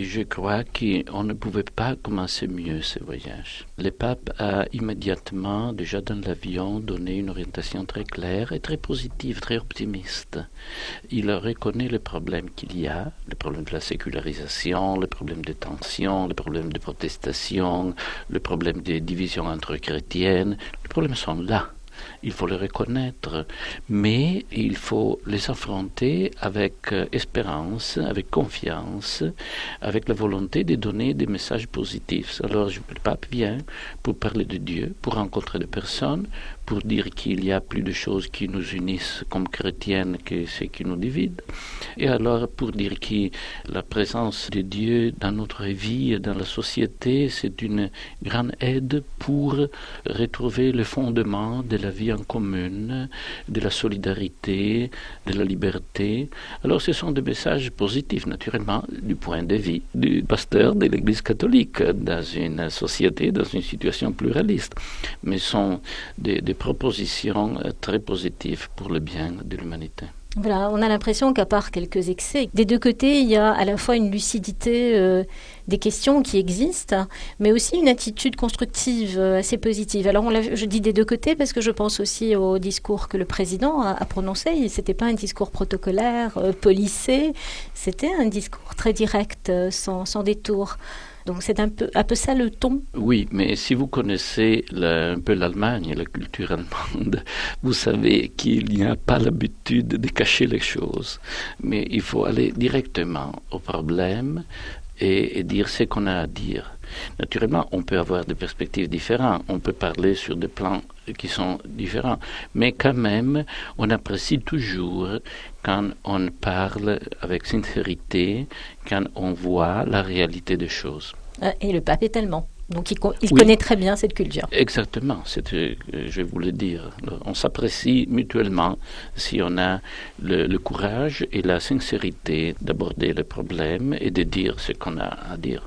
Et je crois qu'on ne pouvait pas commencer mieux ce voyage. Le pape a immédiatement, déjà dans l'avion, donné une orientation très claire et très positive, très optimiste. Il reconnaît les problèmes qu'il y a, le problème de la sécularisation, le problème des tensions, le problème de protestation, le problème des divisions entre chrétiennes. Les problèmes sont là. Il faut les reconnaître, mais il faut les affronter avec espérance, avec confiance, avec la volonté de donner des messages positifs. Alors le pape vient pour parler de Dieu, pour rencontrer des personnes, pour dire qu'il y a plus de choses qui nous unissent comme chrétiennes que ce qui nous divide. Et alors pour dire que la présence de Dieu dans notre vie, dans la société, c'est une grande aide pour retrouver le fondement de la vie en commune, de la solidarité, de la liberté. Alors ce sont des messages positifs, naturellement, du point de vue du pasteur de l'Église catholique, dans une société, dans une situation pluraliste. Mais ce sont des propositions très positives pour le bien de l'humanité. Voilà, on a l'impression qu'à part quelques excès, des deux côtés, il y a à la fois une lucidité des questions qui existent, mais aussi une attitude constructive assez positive. Alors, je dis des deux côtés parce que je pense aussi au discours que le président a prononcé. C'était pas un discours protocolaire, policé, c'était un discours très direct, sans détour. Donc c'est un peu ça le ton. Oui, mais si vous connaissez un peu l'Allemagne, la culture allemande, vous savez qu'il n'y a pas l'habitude de cacher les choses. Mais il faut aller directement au problème et dire ce qu'on a à dire. Naturellement, on peut avoir des perspectives différentes, on peut parler sur des plans qui sont différents, mais quand même, on apprécie toujours quand on parle avec sincérité, quand on voit la réalité des choses. Et le pape est allemand. Donc il connaît très bien cette culture. Exactement, je voulais dire. On s'apprécie mutuellement si on a le courage et la sincérité d'aborder le problème et de dire ce qu'on a à dire.